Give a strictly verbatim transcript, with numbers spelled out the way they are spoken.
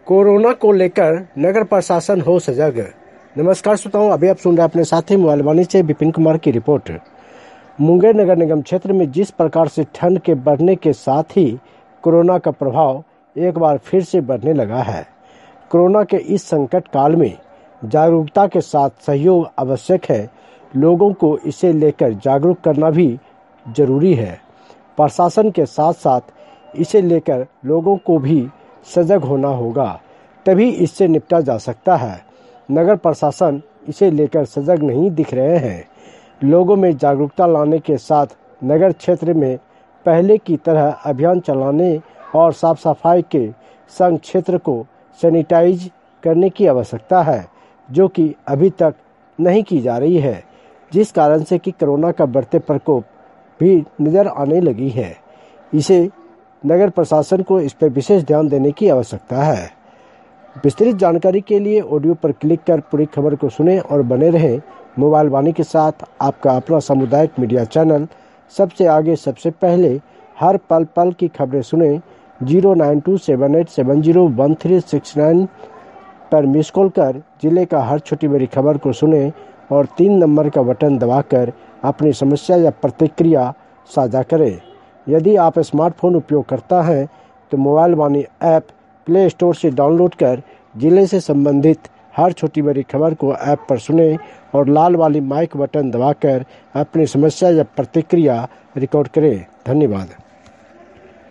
Corona को लेकर नगर प्रशासन हो सजग। नमस्कार श्रोताओं, अभी आप सुन रहे हैं अपने साथी मोबाइल वाणी से विपिन कुमार की रिपोर्ट। मुंगेर नगर निगम क्षेत्र में जिस प्रकार से ठंड के बढ़ने के साथ ही कोरोना का प्रभाव एक बार फिर से बढ़ने लगा है। कोरोना के इस संकट काल में जागरूकता के साथ सहयोग आवश्यक है। लोगों को इसे लेकर जागरूक करना भी जरूरी है। प्रशासन के साथ साथ इसे लेकर लोगों को भी सजग होना होगा, तभी इससे निपटा जा सकता है। नगर प्रशासन इसे लेकर सजग नहीं दिख रहे हैं। लोगों में जागरूकता लाने के साथ नगर क्षेत्र में पहले की तरह अभियान चलाने और साफ सफाई के संग क्षेत्र को सैनिटाइज करने की आवश्यकता है, जो कि अभी तक नहीं की जा रही है, जिस कारण से कि कोरोना का बढ़ते प्रकोप भी नजर आने लगी है। इसे नगर प्रशासन को इस पर विशेष ध्यान देने की आवश्यकता है। विस्तृत जानकारी के लिए ऑडियो पर क्लिक कर पूरी खबर को सुने और बने रहें मोबाइल वाणी के साथ। आपका अपना सामुदायिक मीडिया चैनल सबसे आगे सबसे पहले हर पल पल की खबरें सुने। Zero nine two seven eight seven zero one three six nine पर मिस कॉल कर जिले का हर छोटी बड़ी खबर को सुने और तीन नंबर का बटन दबाकर अपनी समस्या या प्रतिक्रिया साझा करें। यदि आप स्मार्टफोन उपयोग करता हैं तो Mobile Vaani app Play Store से डाउनलोड कर जिले से संबंधित हर छोटी बड़ी खबर को ऐप पर सुने और लाल वाली माइक बटन दबाकर अपनी समस्या या प्रतिक्रिया रिकॉर्ड करें। धन्यवाद।